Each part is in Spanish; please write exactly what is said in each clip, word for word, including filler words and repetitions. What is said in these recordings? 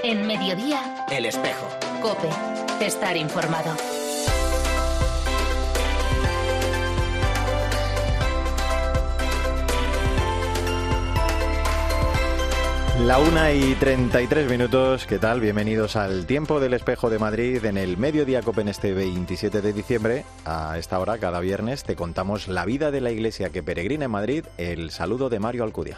En Mediodía, El Espejo. COPE. Estar informado. La una y treinta y tres minutos, ¿qué tal? Bienvenidos al Tiempo del Espejo de Madrid en el Mediodía COPE en este veintisiete de diciembre. A esta hora, cada viernes, te contamos la vida de la iglesia que peregrina en Madrid. El saludo de Mario Alcudia.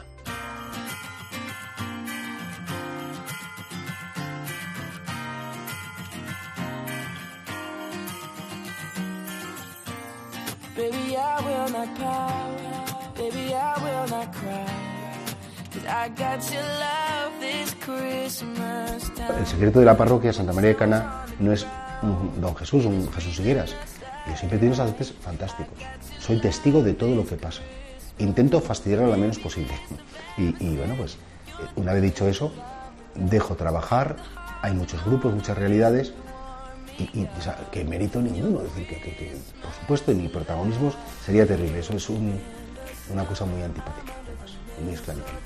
El secreto de la parroquia Santa María de Cana no es un don Jesús, un Jesús Higueras. Yo siempre tengo unos sacerdotes fantásticos. Soy testigo de todo lo que pasa. Intento fastidiarlo lo menos posible. Y, y bueno, pues una vez dicho eso, dejo trabajar. Hay muchos grupos, muchas realidades. Y, y o sea, que mérito ninguno. Es decir, que, que, que por supuesto, ni protagonismos sería terrible. Eso es un, una cosa muy antipática, además, muy esclavizante.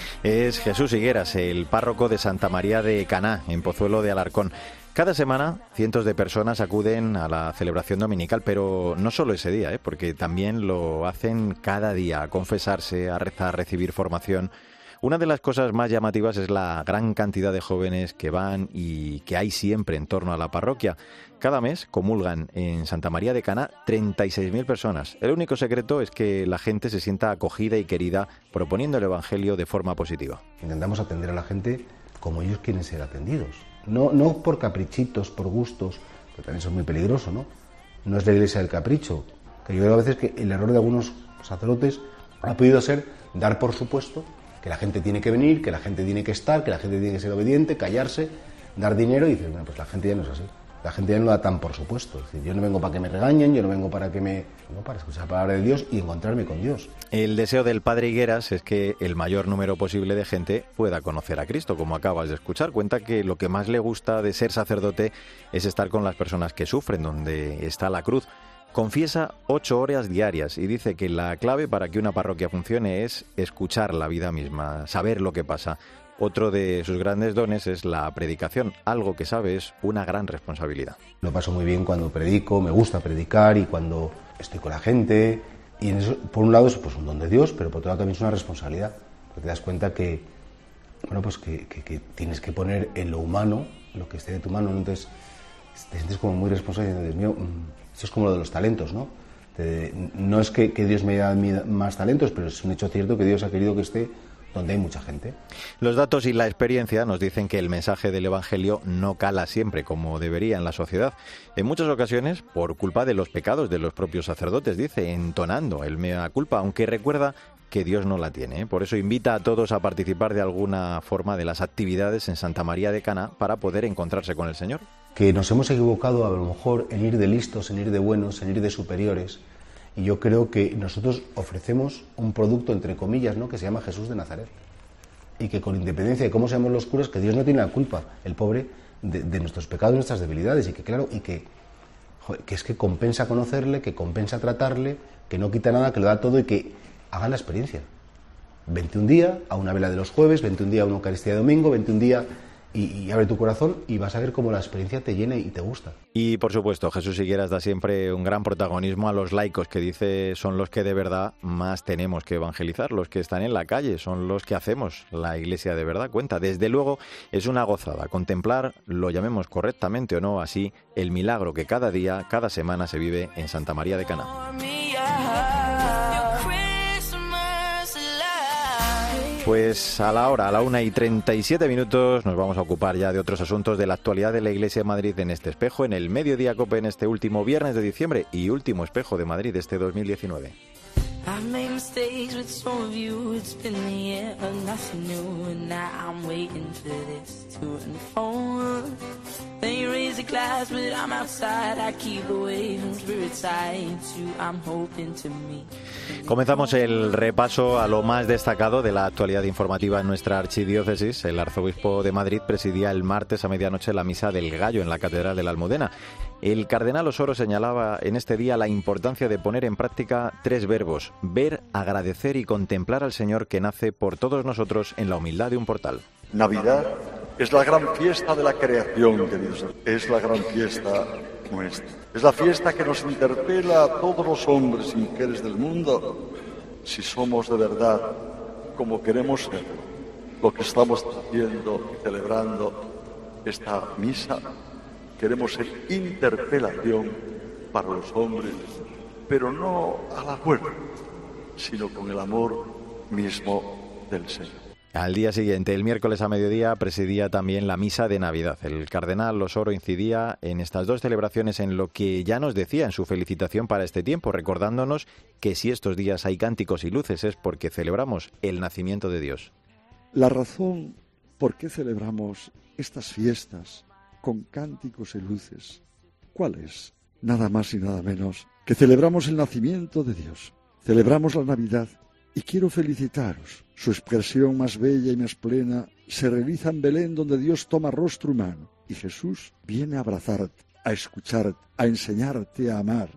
Es Jesús Higueras, el párroco de Santa María de Caná, en Pozuelo de Alarcón. Cada semana, cientos de personas acuden a la celebración dominical, pero no solo ese día, ¿eh? porque también lo hacen cada día, a confesarse, a rezar, a recibir formación. Una de las cosas más llamativas es la gran cantidad de jóvenes que van y que hay siempre en torno a la parroquia. Cada mes comulgan en Santa María de Caná treinta y seis mil personas. El único secreto es que la gente se sienta acogida y querida proponiendo el Evangelio de forma positiva. Intentamos atender a la gente como ellos quieren ser atendidos. No, no por caprichitos, por gustos, que también son muy peligrosos, ¿no? No es la iglesia del capricho. Que yo creo a veces que el error de algunos sacerdotes ha podido ser dar por supuesto que la gente tiene que venir, que la gente tiene que estar, que la gente tiene que ser obediente, callarse, dar dinero y decir, bueno, pues la gente ya no es así. La gente ya no lo da tan por supuesto. Es decir, yo no vengo para que me regañen, yo no vengo para que me... No, para escuchar la palabra de Dios y encontrarme con Dios. El deseo del padre Higueras es que el mayor número posible de gente pueda conocer a Cristo, como acabas de escuchar. Cuenta que lo que más le gusta de ser sacerdote es estar con las personas que sufren, donde está la cruz. Confiesa ocho horas diarias y dice que la clave para que una parroquia funcione es escuchar la vida misma, saber lo que pasa. Otro de sus grandes dones es la predicación, algo que sabe es una gran responsabilidad. Lo paso muy bien cuando predico, me gusta predicar y cuando estoy con la gente. Y en eso, por un lado es pues, un don de Dios, pero por otro lado también es una responsabilidad. Porque te das cuenta que, bueno, pues que, que, que tienes que poner en lo humano lo que esté de tu mano. Entonces te sientes como muy responsable. Dios mío, esto es como lo de los talentos, ¿no? Te, no es que, que Dios me haya dado más talentos, pero es un hecho cierto que Dios ha querido que esté donde hay mucha gente. Los datos y la experiencia nos dicen que el mensaje del Evangelio no cala siempre como debería en la sociedad. En muchas ocasiones, por culpa de los pecados de los propios sacerdotes, dice, entonando el mea culpa, aunque recuerda que Dios no la tiene. Por eso invita a todos a participar de alguna forma de las actividades en Santa María de Caná para poder encontrarse con el Señor. Que nos hemos equivocado a lo mejor en ir de listos, en ir de buenos, en ir de superiores. Y yo creo que nosotros ofrecemos un producto, entre comillas, ¿no?, que se llama Jesús de Nazaret. Y que con independencia de cómo seamos los curas, que Dios no tiene la culpa, el pobre, de, de nuestros pecados, de nuestras debilidades. Y que claro, y que, joder, que es que compensa conocerle, que compensa tratarle, que no quita nada, que lo da todo y que hagan la experiencia. Vente un día a una vela de los jueves, vente un día a una Eucaristía de domingo, vente un día... Y, y abre tu corazón y vas a ver cómo la experiencia te llena y te gusta. Y por supuesto, Jesús Higueras da siempre un gran protagonismo a los laicos, que dice son los que de verdad más tenemos que evangelizar, los que están en la calle, son los que hacemos la iglesia de verdad. Cuenta, desde luego es una gozada contemplar, lo llamemos correctamente o no así, el milagro que cada día, cada semana se vive en Santa María de Caná. Pues a la hora, a la una y treinta y siete minutos, nos vamos a ocupar ya de otros asuntos de la actualidad de la Iglesia de Madrid en este espejo, en el Mediodía COPE en este último viernes de diciembre y último espejo de Madrid de este dos mil diecinueve. I've made mistakes with some of you, it's been the year of nothing new, and now I'm waiting for this to unfold. Then you raise the glass, but I'm outside, I keep away from spirit side, you I'm hoping to meet. Comenzamos el repaso a lo más destacado de la actualidad informativa en nuestra archidiócesis. El arzobispo de Madrid presidía el martes a medianoche la misa del Gallo en la Catedral de la Almudena. El cardenal Osoro señalaba en este día la importancia de poner en práctica tres verbos: ver, agradecer y contemplar al Señor que nace por todos nosotros en la humildad de un portal. Navidad Es la gran fiesta de la creación, queridos. Es la gran fiesta nuestra. Es la fiesta que nos interpela a todos los hombres y mujeres del mundo, si somos de verdad como queremos ser. Lo que estamos haciendo y celebrando esta misa, queremos ser interpelación para los hombres, pero no a la fuerza, sino con el amor mismo del Señor. Al día siguiente, el miércoles a mediodía, presidía también la misa de Navidad. El cardenal Osoro incidía en estas dos celebraciones en lo que ya nos decía en su felicitación para este tiempo, recordándonos que si estos días hay cánticos y luces es porque celebramos el nacimiento de Dios. La razón por qué celebramos estas fiestas con cánticos y luces, ¿cuál es? Nada más y nada menos que celebramos el nacimiento de Dios. Celebramos la Navidad. Y quiero felicitaros. Su expresión más bella y más plena se realiza en Belén, donde Dios toma rostro humano. Y Jesús viene a abrazarte, a escucharte, a enseñarte a amar,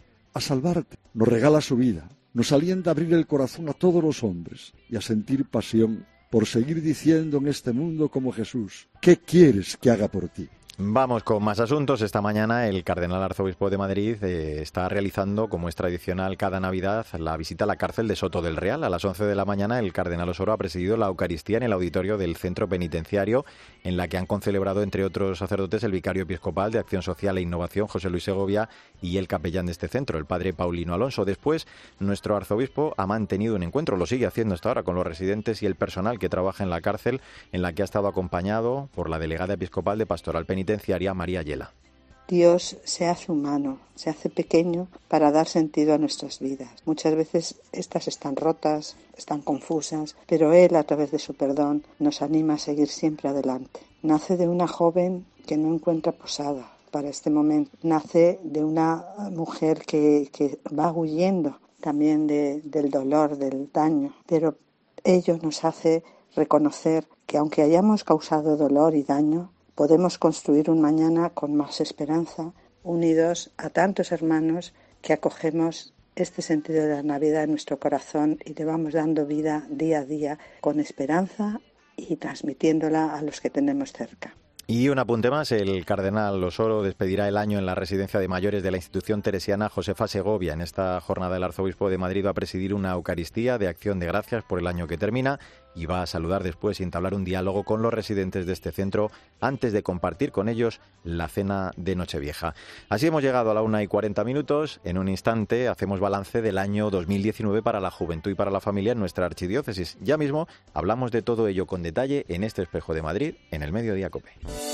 a salvarte. Nos regala su vida, nos alienta a abrir el corazón a todos los hombres y a sentir pasión por seguir diciendo en este mundo como Jesús: ¿qué quieres que haga por ti? Vamos con más asuntos. Esta mañana el cardenal arzobispo de Madrid eh, está realizando, como es tradicional cada Navidad, la visita a la cárcel de Soto del Real. A las once de la mañana el cardenal Osoro ha presidido la Eucaristía en el auditorio del centro penitenciario, en la que han concelebrado, entre otros sacerdotes, el vicario episcopal de Acción Social e Innovación, José Luis Segovia, y el capellán de este centro, el padre Paulino Alonso. Después, nuestro arzobispo ha mantenido un encuentro, lo sigue haciendo hasta ahora, con los residentes y el personal que trabaja en la cárcel, en la que ha estado acompañado por la delegada episcopal de Pastoral Penitenciaria, María Yela. Dios se hace humano, se hace pequeño para dar sentido a nuestras vidas. Muchas veces estas están rotas, están confusas, pero Él, a través de su perdón, nos anima a seguir siempre adelante. Nace de una joven que no encuentra posada para este momento. Nace de una mujer que, que va huyendo también de, del dolor, del daño, pero ello nos hace reconocer que aunque hayamos causado dolor y daño, podemos construir un mañana con más esperanza, unidos a tantos hermanos que acogemos este sentido de la Navidad en nuestro corazón y le vamos dando vida día a día con esperanza y transmitiéndola a los que tenemos cerca. Y un apunte más, el cardenal Osoro despedirá el año en la residencia de mayores de la institución teresiana Josefa Segovia. En esta jornada el arzobispo de Madrid va a presidir una Eucaristía de acción de gracias por el año que termina y va a saludar después y entablar un diálogo con los residentes de este centro antes de compartir con ellos la cena de Nochevieja. Así hemos llegado a la una y cuarenta minutos. En un instante hacemos balance del año dos mil diecinueve para la juventud y para la familia en nuestra archidiócesis. Ya mismo hablamos de todo ello con detalle en este Espejo de Madrid, en el Mediodía COPE.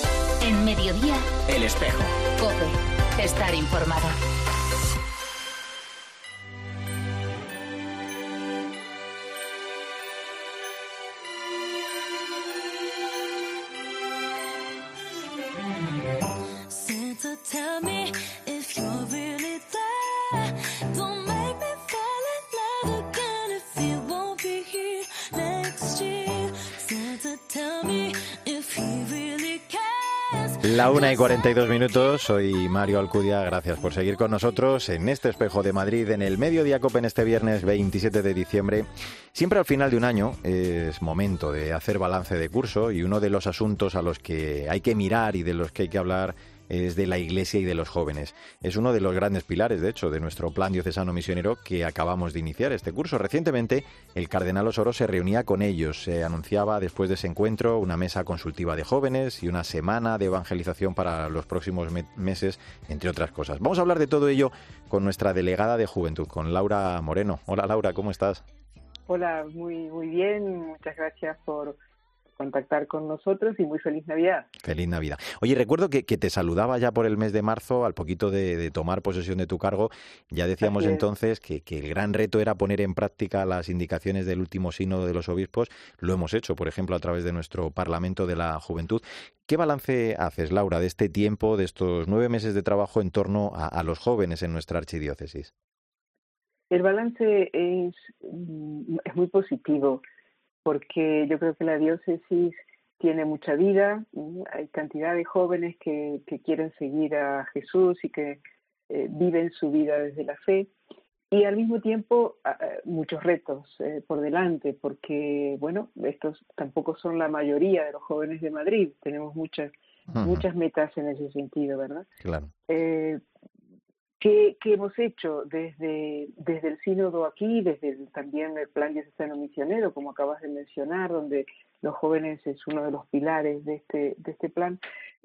En Mediodía, El Espejo. COPE. Estar informado. La una y cuarenta y dos minutos, soy Mario Alcudia, gracias por seguir con nosotros en este Espejo de Madrid, en el Mediodía COPE, en este viernes veintisiete de diciembre. Siempre al final de un año es momento de hacer balance de curso y uno de los asuntos a los que hay que mirar y de los que hay que hablar es de la Iglesia y de los jóvenes. Es uno de los grandes pilares, de hecho, de nuestro plan diocesano misionero que acabamos de iniciar este curso. Recientemente, el cardenal Osoro se reunía con ellos. Se anunciaba después de ese encuentro una mesa consultiva de jóvenes y una semana de evangelización para los próximos me- meses, entre otras cosas. Vamos a hablar de todo ello con nuestra delegada de Juventud, con Laura Moreno. Hola, Laura, ¿cómo estás? Hola, muy muy bien. Muchas gracias por contactar con nosotros y muy feliz Navidad. Feliz Navidad. Oye, recuerdo que, que te saludaba ya por el mes de marzo, al poquito de, de tomar posesión de tu cargo. Ya decíamos Así es. entonces que, que el gran reto era poner en práctica las indicaciones del último sínodo de los obispos. Lo hemos hecho, por ejemplo, a través de nuestro Parlamento de la Juventud. ¿Qué balance haces, Laura, de este tiempo, de estos nueve meses de trabajo en torno a, a los jóvenes en nuestra archidiócesis? El balance es, mm, es muy positivo, porque yo creo que la diócesis tiene mucha vida, mm, hay cantidad de jóvenes que, que quieren seguir a Jesús y que eh, viven su vida desde la fe, y al mismo tiempo uh, muchos retos eh, por delante, porque, bueno, estos tampoco son la mayoría de los jóvenes de Madrid. Tenemos muchas, uh-huh. muchas metas en ese sentido, ¿verdad? Claro. Eh, ¿qué, ¿Qué hemos hecho desde, desde el sínodo aquí, desde el, también el plan diocesano misionero, como acabas de mencionar, donde los jóvenes es uno de los pilares de este, de este plan?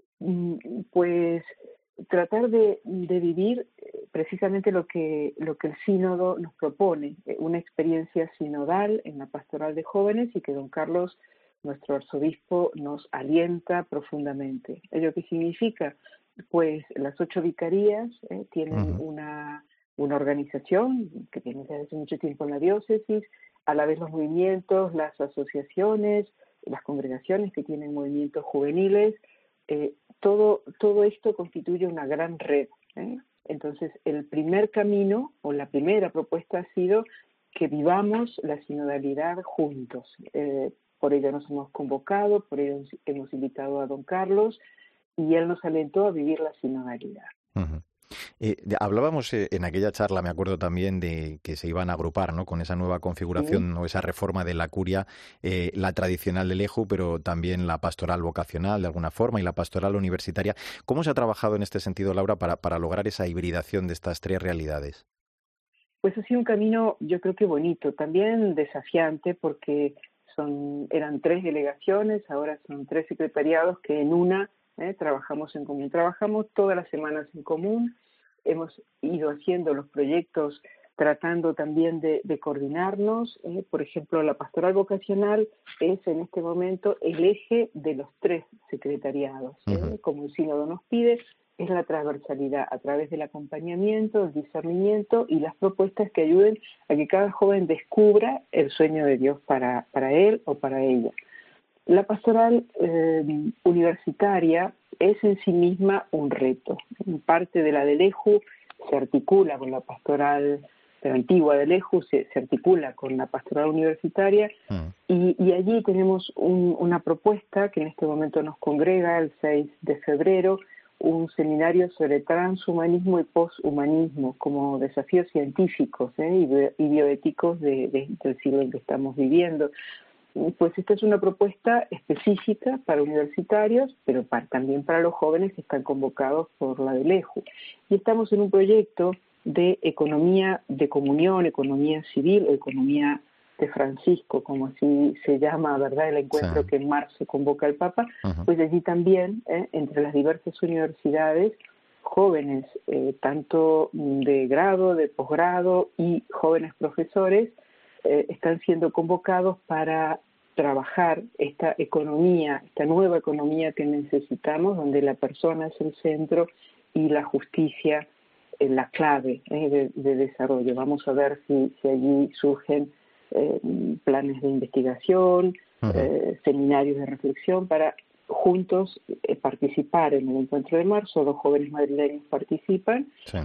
Pues tratar de, de vivir precisamente lo que lo que el sínodo nos propone, una experiencia sinodal en la pastoral de jóvenes, y que don Carlos, nuestro arzobispo, nos alienta profundamente. ¿Ello qué significa? Pues las ocho vicarías eh, tienen uh-huh. una, una organización que tiene desde hace mucho tiempo en la diócesis, a la vez los movimientos, las asociaciones, las congregaciones que tienen movimientos juveniles. Eh, todo, todo esto constituye una gran red, ¿eh? Entonces, el primer camino o la primera propuesta ha sido que vivamos la sinodalidad juntos. Eh, por ello nos hemos convocado, por ello hemos invitado a don Carlos, y él nos alentó a vivir la sinodalidad. Uh-huh. Eh, hablábamos eh, en aquella charla, me acuerdo también, de que se iban a agrupar, ¿no?, con esa nueva configuración, ¿sí?, o esa reforma de la curia, eh, la tradicional del EJU, pero también la pastoral vocacional de alguna forma y la pastoral universitaria. ¿Cómo se ha trabajado en este sentido, Laura, para, para lograr esa hibridación de estas tres realidades? Pues ha sido un camino, yo creo que bonito, también desafiante, porque son eran tres delegaciones, ahora son tres secretariados que en una eh, trabajamos en común. Trabajamos todas las semanas en común. Hemos ido haciendo los proyectos tratando también de, de coordinarnos. Eh, por ejemplo, la pastoral vocacional es en este momento el eje de los tres secretariados. Eh, uh-huh. Como el sínodo nos pide, es la transversalidad a través del acompañamiento, el discernimiento y las propuestas que ayuden a que cada joven descubra el sueño de Dios para, para él o para ella. La pastoral eh, universitaria es en sí misma un reto. Parte de la del EJU se articula con la pastoral de la antigua del EJU, se, se articula con la pastoral universitaria, uh-huh. y, y allí tenemos un, una propuesta que en este momento nos congrega el seis de febrero, un seminario sobre transhumanismo y poshumanismo como desafíos científicos eh, y bioéticos de, de, del siglo en que estamos viviendo. Pues esta es una propuesta específica para universitarios, pero para, también para los jóvenes que están convocados por la del EJU. Y estamos en un proyecto de economía de comunión, economía civil o economía de Francisco, como así se llama, ¿verdad?, el encuentro sí. que en marzo convoca el Papa. Uh-huh. Pues allí también, eh, entre las diversas universidades, jóvenes, eh, tanto de grado, de posgrado y jóvenes profesores, eh, están siendo convocados para trabajar esta economía, esta nueva economía que necesitamos, donde la persona es el centro y la justicia es la clave eh, de, de desarrollo. Vamos a ver si, si allí surgen eh, planes de investigación, uh-huh. eh, seminarios de reflexión para juntos eh, participar en el encuentro de marzo. Los jóvenes madrileños participan, sí.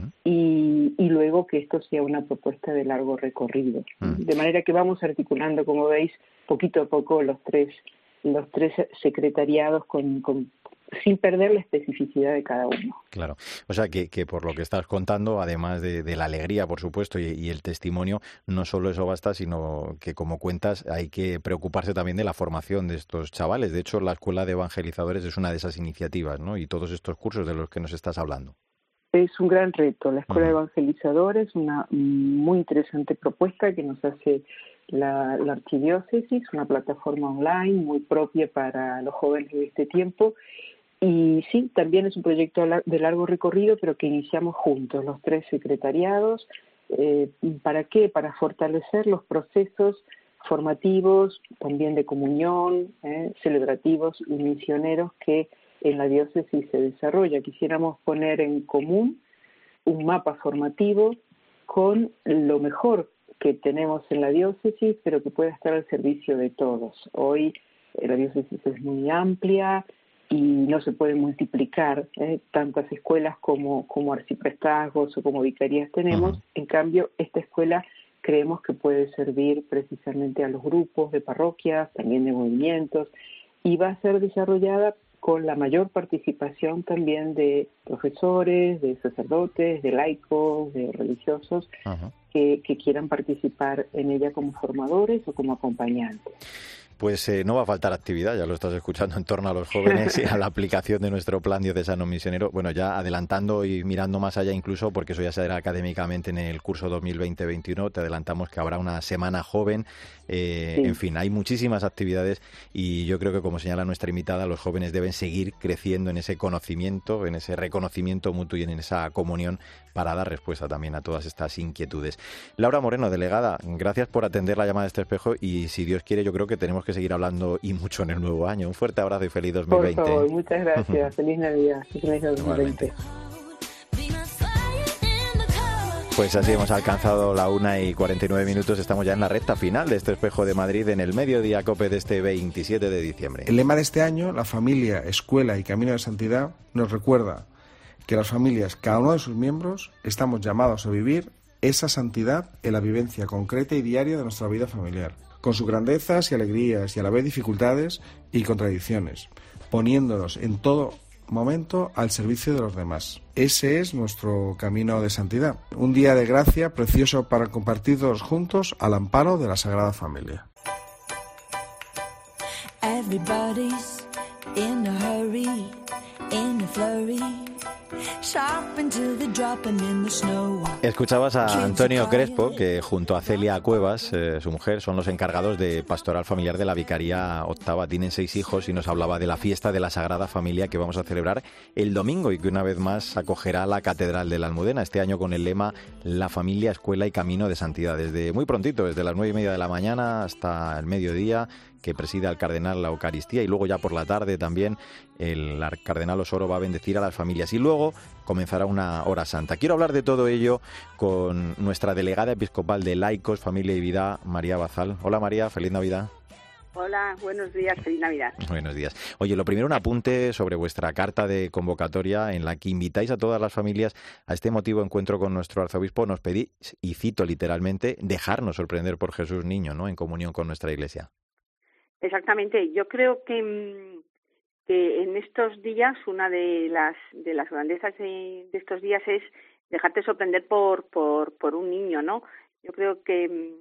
y, y luego que esto sea una propuesta de largo recorrido. Uh-huh. De manera que vamos articulando, como veis, poquito a poco los tres los tres secretariados con, con sin perder la especificidad de cada uno. Claro, o sea que, que por lo que estás contando, además de, de la alegría, por supuesto, y, y el testimonio, no solo eso basta, sino que, como cuentas, hay que preocuparse también de la formación de estos chavales. De hecho, la Escuela de Evangelizadores es una de esas iniciativas, ¿no? Y todos estos cursos de los que nos estás hablando. Es un gran reto. La Escuela uh-huh. de Evangelizadores, una muy interesante propuesta que nos hace la, la Archidiócesis, una plataforma online muy propia para los jóvenes de este tiempo. Y sí, también es un proyecto de largo recorrido, pero que iniciamos juntos, los tres secretariados. Eh, ¿Para qué? Para fortalecer los procesos formativos, también de comunión, eh, celebrativos y misioneros que en la diócesis se desarrolla. Quisiéramos poner en común un mapa formativo con lo mejor que tenemos en la diócesis, pero que pueda estar al servicio de todos. Hoy eh, la diócesis es muy amplia y no se pueden multiplicar eh, tantas escuelas como, como arciprestazgos o como vicarías tenemos. Uh-huh. En cambio, esta escuela creemos que puede servir precisamente a los grupos de parroquias, también de movimientos, y va a ser desarrollada con la mayor participación también de profesores, de sacerdotes, de laicos, de religiosos, uh-huh. que, que quieran participar en ella como formadores o como acompañantes. Pues eh, no va a faltar actividad, ya lo estás escuchando, en torno a los jóvenes y a la aplicación de nuestro plan diocesano misionero. Bueno, ya adelantando y mirando más allá incluso, porque eso ya se hará académicamente en el curso dos mil veinte veintiuno, te adelantamos que habrá una semana joven. Eh, sí. En fin, hay muchísimas actividades y yo creo que, como señala nuestra invitada, los jóvenes deben seguir creciendo en ese conocimiento, en ese reconocimiento mutuo y en esa comunión para dar respuesta también a todas estas inquietudes. Laura Moreno, delegada, gracias por atender la llamada de este espejo y, si Dios quiere, yo creo que tenemos que seguir hablando y mucho en el nuevo año. Un fuerte abrazo y feliz dos mil veinte. Por favor, muchas gracias. Feliz Navidad. Feliz dos mil veinte. Pues así hemos alcanzado la una y cuarenta y nueve minutos. Estamos ya en la recta final de este Espejo de Madrid en el Mediodía COPE de este veintisiete de diciembre. El lema de este año, la familia, escuela y camino de santidad, nos recuerda que las familias, cada uno de sus miembros, estamos llamados a vivir esa santidad en la vivencia concreta y diaria de nuestra vida familiar, con sus grandezas y alegrías y a la vez dificultades y contradicciones, poniéndonos en todo momento al servicio de los demás. Ese es nuestro camino de santidad. Un día de gracia precioso para compartir todos juntos al amparo de la Sagrada Familia. Everybody's in a hurry, in a flurry. Escuchabas a Antonio Crespo, que junto a Celia Cuevas, eh, su mujer, son los encargados de pastoral familiar de la Vicaría Octava. Tienen seis hijos y nos hablaba de la fiesta de la Sagrada Familia que vamos a celebrar el domingo y que una vez más acogerá la Catedral de la Almudena, este año con el lema La familia, escuela y camino de santidad. Desde muy prontito, desde las nueve y media de la mañana hasta el mediodía, que presida el cardenal la Eucaristía, y luego ya por la tarde también el cardenal Osoro va a bendecir a las familias y luego comenzará una hora santa. Quiero hablar de todo ello con nuestra delegada episcopal de Laicos, Familia y Vida, María Bazal. Hola María, feliz Navidad. Hola, buenos días, feliz Navidad. Buenos días. Oye, lo primero, un apunte sobre vuestra carta de convocatoria en la que invitáis a todas las familias a este emotivo encuentro con nuestro arzobispo. Nos pedís, y cito literalmente, dejarnos sorprender por Jesús niño, ¿no?, en comunión con nuestra Iglesia. Exactamente. Yo creo que, que en estos días una de las de las grandezas de, de estos días es dejarte sorprender por por por un niño, ¿no? Yo creo que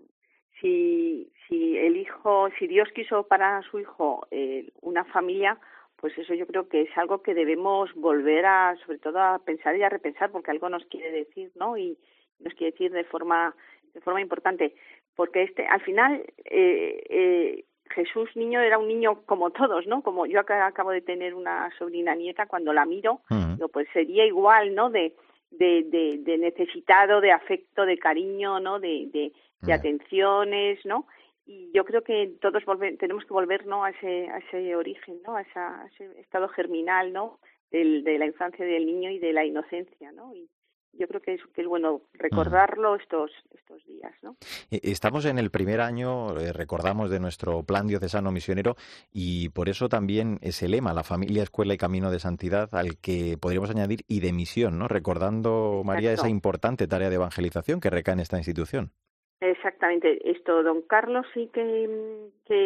si si el hijo, si Dios quiso para su hijo eh, una familia, pues eso yo creo que es algo que debemos volver a, sobre todo, a pensar y a repensar, porque algo nos quiere decir, ¿no? Y nos quiere decir de forma de forma importante, porque este al final eh, eh, Jesús niño era un niño como todos, ¿no? Como yo acá acabo de tener una sobrina nieta, cuando la miro, uh-huh. digo, pues sería igual, ¿no? De, de, de, de necesitado, de afecto, de cariño, ¿no? De, de, de uh-huh. atenciones, ¿no? Y yo creo que todos volver, tenemos que volver, ¿no? A ese, a ese origen, ¿no? A, esa, a ese estado germinal, ¿no? Del, de la infancia del niño y de la inocencia, ¿no? Y, yo creo que es, que es bueno recordarlo estos estos días, ¿no? Estamos en el primer año, eh, recordamos, de nuestro plan diocesano misionero y por eso también ese lema, la familia, escuela y camino de santidad, al que podríamos añadir y de misión, ¿no? Recordando, Exacto. María, esa importante tarea de evangelización que recae en esta institución. Exactamente. Esto, don Carlos sí que,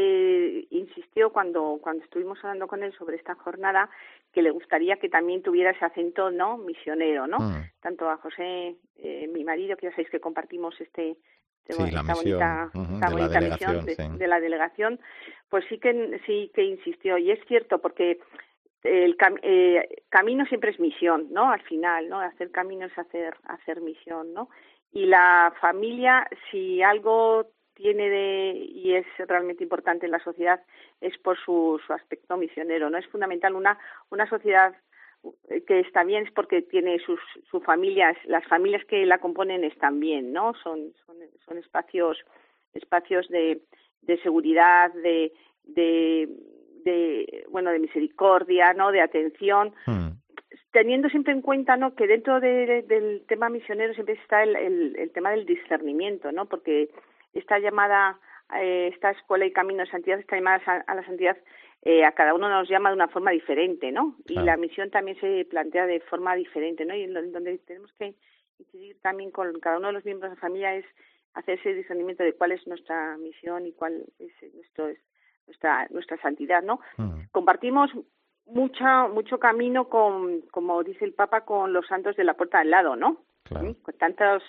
que insistió cuando cuando estuvimos hablando con él sobre esta jornada, que le gustaría que también tuviera ese acento, ¿no?, misionero, ¿no? Mm. Tanto a José, eh, mi marido, que ya sabéis que compartimos este, este sí, esta la misión, bonita, uh-huh, esta de bonita la delegación, misión de, sí. de la delegación, pues sí que sí que insistió, y es cierto, porque el cam- eh, camino siempre es misión, ¿no? Al final, ¿no? Hacer camino es hacer hacer misión, ¿no? Y la familia, si algo tiene de y es realmente importante en la sociedad, es por su, su aspecto misionero, ¿no? Es fundamental una una sociedad que está bien es porque tiene sus sus familias, las familias que la componen están bien, ¿no? Son son, son espacios espacios de de seguridad, de de de bueno, de misericordia, ¿no? De atención. Hmm. Teniendo siempre en cuenta, ¿no?, que dentro de, de, del tema misionero siempre está el, el, el tema del discernimiento, ¿no? Porque esta llamada, eh, esta escuela y camino de santidad, esta llamada a, a la santidad, eh, a cada uno nos llama de una forma diferente, ¿no? Y claro. La misión también se plantea de forma diferente, ¿no? Y en lo, donde tenemos que incidir también con cada uno de los miembros de la familia es hacer ese discernimiento de cuál es nuestra misión y cuál es nuestro nuestra nuestra santidad, ¿no? Uh-huh. Compartimos mucha mucho camino con, como dice el Papa, con los santos de la puerta al lado, ¿no? Claro. ¿Sí? Con tantos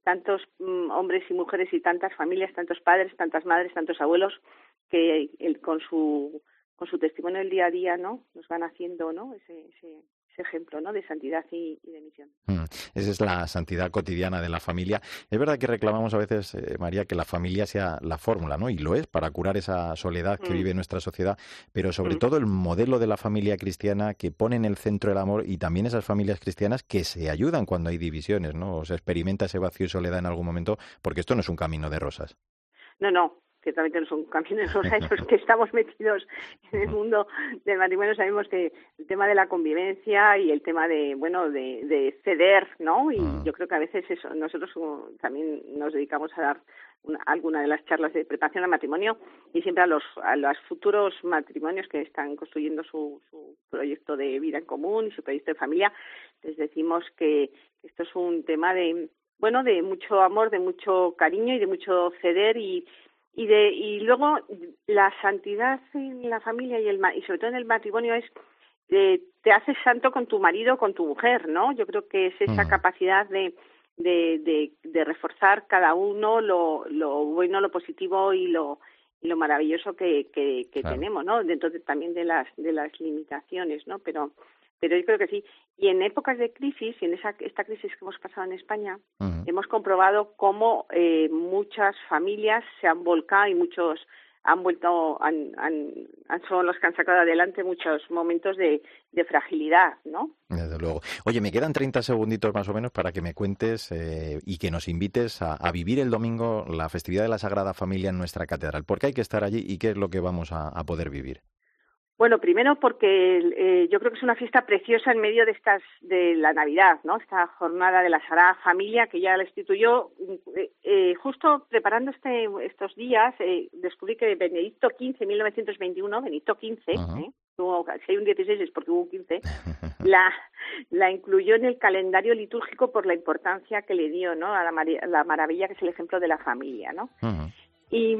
tantos mm, hombres y mujeres y tantas familias, tantos padres, tantas madres, tantos abuelos que el, con su con su testimonio del día a día, ¿no? Nos van haciendo, ¿no? Ese, ese, ese ejemplo, ¿no? De santidad y, y de misión. Mm, esa es la santidad cotidiana de la familia. Es verdad que reclamamos a veces, eh, María, que la familia sea la fórmula, ¿no? Y lo es para curar esa soledad que mm. vive nuestra sociedad, pero sobre mm. todo el modelo de la familia cristiana que pone en el centro el amor y también esas familias cristianas que se ayudan cuando hay divisiones, ¿no? O se experimenta ese vacío y soledad en algún momento, porque esto no es un camino de rosas. No, no. que también no son caminos rosas, los que estamos metidos en el mundo del matrimonio sabemos que el tema de la convivencia y el tema de, bueno, de, de ceder, ¿no? Y mm. yo creo que a veces eso, nosotros también nos dedicamos a dar una, alguna de las charlas de preparación al matrimonio y siempre a los a los futuros matrimonios que están construyendo su, su proyecto de vida en común y su proyecto de familia, les decimos que esto es un tema de, bueno, de mucho amor, de mucho cariño y de mucho ceder y Y de y luego la santidad en la familia y el y sobre todo en el matrimonio es eh, te haces santo con tu marido, con tu mujer, ¿no? Yo creo que es esa mm. capacidad de, de de de reforzar cada uno lo lo bueno, lo positivo y lo y lo maravilloso que que, que claro. tenemos, ¿no? Dentro de, también de las de las limitaciones, ¿no? Pero Pero yo creo que sí. Y en épocas de crisis, y en esa, esta crisis que hemos pasado en España, uh-huh. hemos comprobado cómo eh, muchas familias se han volcado y muchos han vuelto, han, han, han son los que han sacado adelante muchos momentos de, de fragilidad, ¿no? Desde luego. Oye, me quedan treinta segunditos más o menos para que me cuentes eh, y que nos invites a, a vivir el domingo la festividad de la Sagrada Familia en nuestra catedral. ¿Por qué hay que estar allí y qué es lo que vamos a, a poder vivir? Bueno, primero porque eh, yo creo que es una fiesta preciosa en medio de estas de la Navidad, ¿no? Esta jornada de la Sagrada Familia que ya la instituyó eh, eh, justo preparando este estos días. Eh, descubrí que Benedicto quince, mil novecientos veintiuno, Benedicto quince, uh-huh. ¿eh? Hubo, si hay un dieciséis es porque hubo un quince, la la incluyó en el calendario litúrgico por la importancia que le dio, ¿no? A la, mar- la maravilla que es el ejemplo de la familia, ¿no? Uh-huh. Y,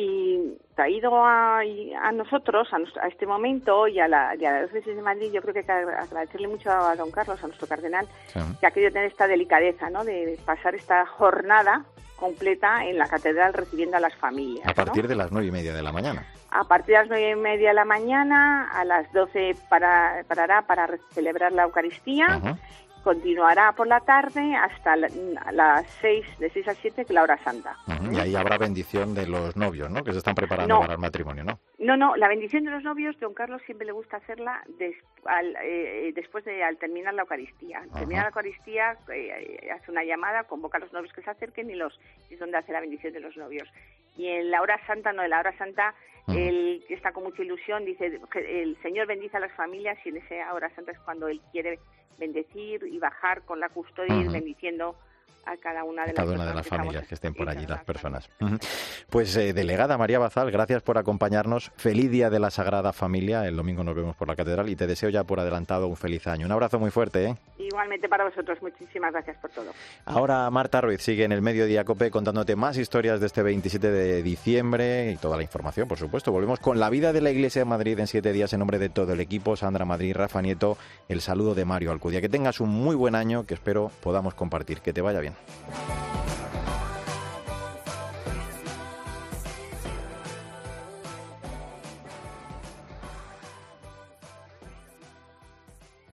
y traído a, a nosotros, a, nuestro, a este momento y a la, y a la diócesis de Madrid, yo creo que hay que agradecerle mucho a don Carlos, a nuestro cardenal, sí. que ha querido tener esta delicadeza, ¿no? De pasar esta jornada completa en la catedral recibiendo a las familias. A partir ¿no? de las nueve y media de la mañana. A partir de las nueve y media de la mañana, a las doce para, parará para celebrar la Eucaristía. Uh-huh. Continuará por la tarde hasta la, las seis, de seis a siete, que es la hora santa. Uh-huh. Y ahí habrá bendición de los novios, ¿no? Que se están preparando no, para el matrimonio, ¿no? No, no, la bendición de los novios, don Carlos siempre le gusta hacerla des, al, eh, después de al terminar la Eucaristía. Al uh-huh. terminar la Eucaristía, eh, hace una llamada, convoca a los novios que se acerquen y los es donde hace la bendición de los novios. Y en la hora santa, no, en la hora santa, uh-huh. él está con mucha ilusión, dice, el Señor bendice a las familias y en esa hora santa es cuando él quiere bendecir y bajar con la custodia uh-huh. y bendiciendo a cada una de cada las, una de las que familias que estén por allí, las personas. Uh-huh. Sí. Pues eh, delegada María Bazal, gracias por acompañarnos. Feliz Día de la Sagrada Familia. El domingo nos vemos por la catedral y te deseo ya por adelantado un feliz año. Un abrazo muy fuerte, ¿eh? Igualmente para vosotros. Muchísimas gracias por todo. Ahora Marta Ruiz sigue en el Mediodía COPE contándote más historias de este veintisiete de diciembre y toda la información, por supuesto. Volvemos con la vida de la Iglesia de Madrid en siete días en nombre de todo el equipo. Sandra Madrid, Rafa Nieto, el saludo de Mario Alcudia. Que tengas un muy buen año que espero podamos compartir. Que te vaya bien.